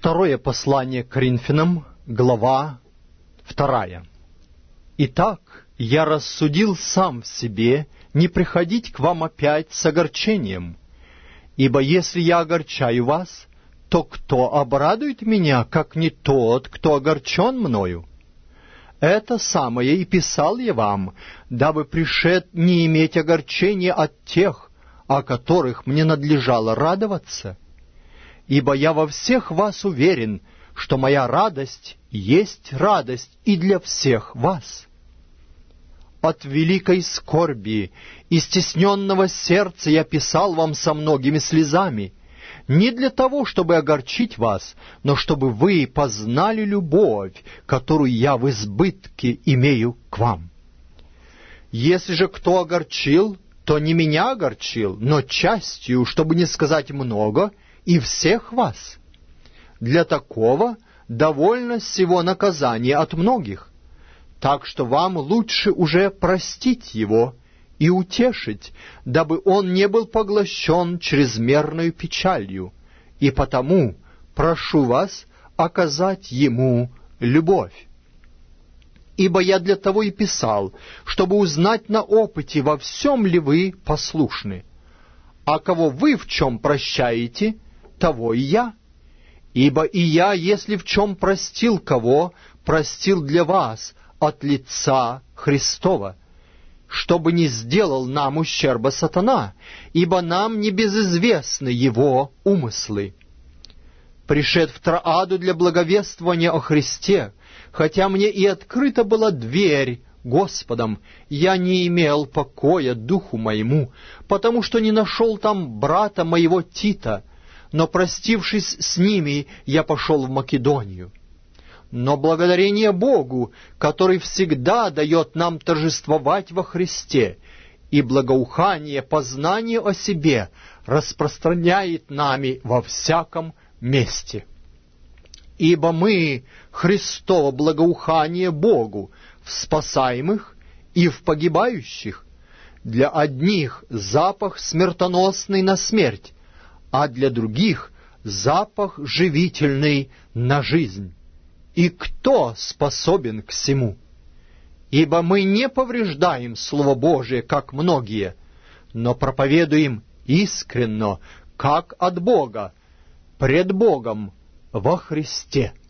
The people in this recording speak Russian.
Второе послание к Коринфянам, глава 2. Итак, я рассудил сам в себе не приходить к вам опять с огорчением, ибо если я огорчаю вас, то кто обрадует меня, как не тот, кто огорчен мною? Это самое и писал я вам, дабы пришед не иметь огорчения от тех, о которых мне надлежало радоваться. Ибо я во всех вас уверен, что моя радость есть радость и для всех вас. От великой скорби и стесненного сердца я писал вам со многими слезами, не для того, чтобы огорчить вас, но чтобы вы познали любовь, которую я в избытке имею к вам. Если же кто огорчил, то не меня огорчил, но частью, чтобы не сказать много, и всех вас. Для такого довольно сего наказания от многих, так что вам лучше уже простить его и утешить, дабы он не был поглощен чрезмерной печалью, и потому прошу вас оказать ему любовь. Ибо я для того и писал, чтобы узнать на опыте, во всем ли вы послушны. А кого вы в чем прощаете, того и я. Ибо и я, если в чем простил кого, простил для вас от лица Христова, чтобы не сделал нам ущерба сатана, ибо нам не безызвестны его умыслы. Пришед в Троаду для благовествования о Христе, хотя мне и открыта была дверь Господом, я не имел покоя духу моему, потому что не нашел там брата моего Тита, но, простившись с ними, я пошел в Македонию. Но благодарение Богу, который всегда дает нам торжествовать во Христе, и благоухание, познание о себе распространяет нами во всяком месте. Ибо мы Христово благоухание Богу в спасаемых и в погибающих. Для одних запах смертоносный на смерть, а для других запах живительный на жизнь. И кто способен к сему? Ибо мы не повреждаем Слово Божие, как многие, но проповедуем искренно, как от Бога, пред Богом во Христе.